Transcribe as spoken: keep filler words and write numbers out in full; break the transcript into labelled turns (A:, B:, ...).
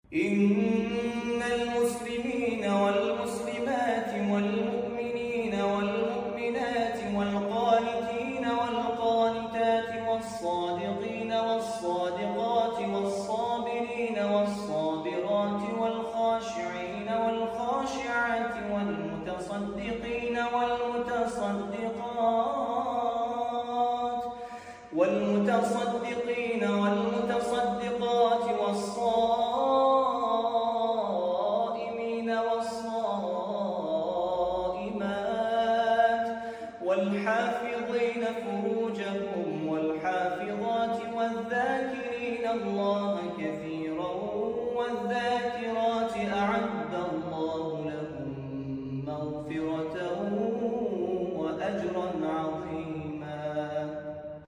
A: إن المسلمين والمسلمات والمؤمنين والمؤمنات والقانتين والقانتات والصادقين والصادقات والصابرين والصابرات والخاشعين والخاشعات والمتصدقين والمتصدقات والمتصدقين والمتصدقات والصائمين والصائمات والحافظين فروجهم والحافظات والذاكرين الله كثيرا والذاكرات